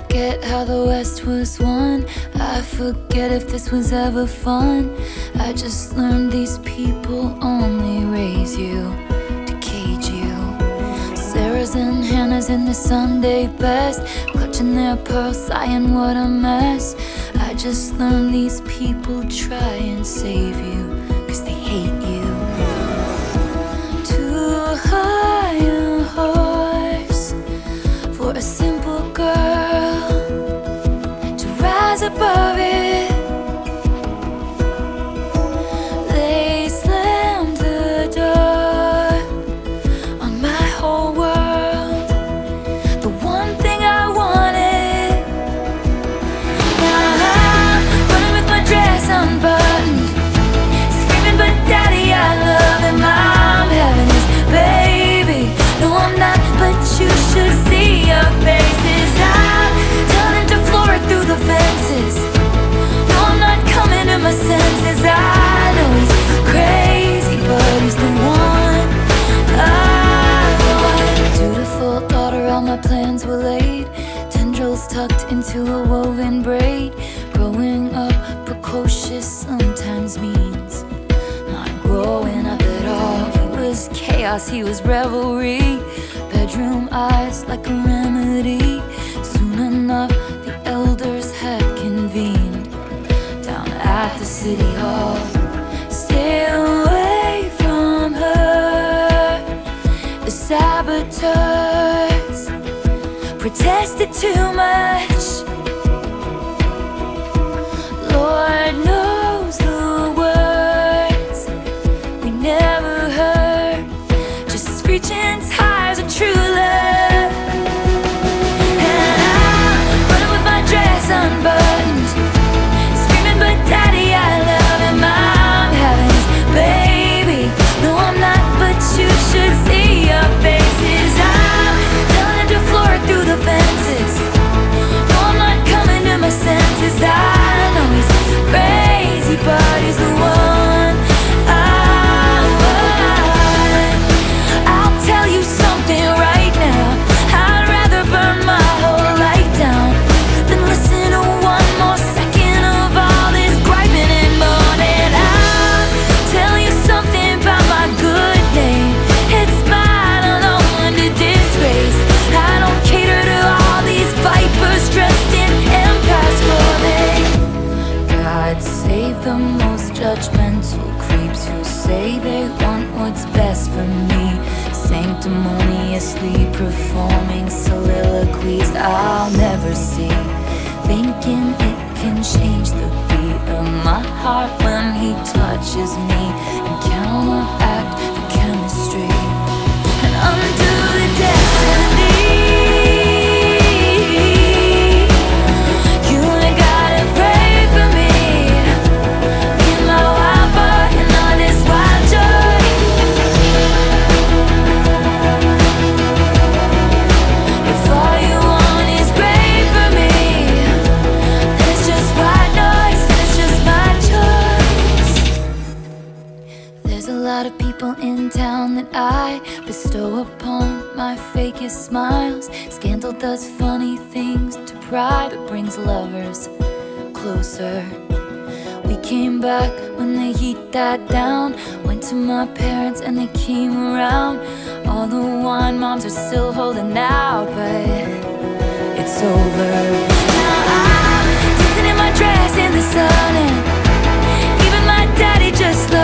forget how the West was won. I forget if this was ever fun. I just learned these people only raise you to cage you. Sarah's and Hannah's in the Sunday best, clutching their pearls, sighing what a mess. I just learned these people try and save you, 'cause they hate you. Too high a horse for a simple girl to rise above it. They slammed the door on my whole world, the one thing I wanted. Now I'm running with my dress unbuttoned, screaming, but daddy, I love him. I'm having his baby. No, I'm not, but you should see your faces. I'm turning to Flora through the fences. No, I'm not coming to my senses. I know he's crazy, but he's the one I want. Dutiful daughter, all my plans were laid, tendrils tucked into a woven braid. Growing up precocious sometimes means not growing up at all. He was chaos, he was revelry, bedroom eyes like a remedy. Soon enough, the elders had convened down at the city hall. Stay away from her. The saboteurs protested too much. Lord knows the words we never heard, just screeching tires of true love. And I'm running with my dress unbuttoned, screaming, but daddy, I love him. I'm having his baby. No, I'm not, but you should see your faces. I'm telling it to Flora through the fences. No, I'm not coming to my senses. I know he's crazy, but he's the one I want. I'll tell you something right now, I'd rather burn my whole life down than listen to one more second of all this griping and moaning. I'll tell you something about my good name, it's mine alone to disgrace. I don't cater to all these vipers dressed in empire's clothing. God save the most judgmental creeps who say they want what's best for me, sanctimoniously performing soliloquies I'll never see, thinking it can change the beat of my heart when he touches me and counteract the chemistry and undo the destiny. You ain't gotta pray for me, me and my wild boy and all this wild joy. If all you want is great for me, then it's just white noise, then it's just my choice. There's a lot of people in town that I bestow upon my fakest smiles. Scandal does funny things to pride, but brings lovers closer. We came back when the heat died down, went to my parents and they came around. All the wine moms are still holding out, but it's over. Now I'm dancing in my dress in the sun, and even my daddy just loves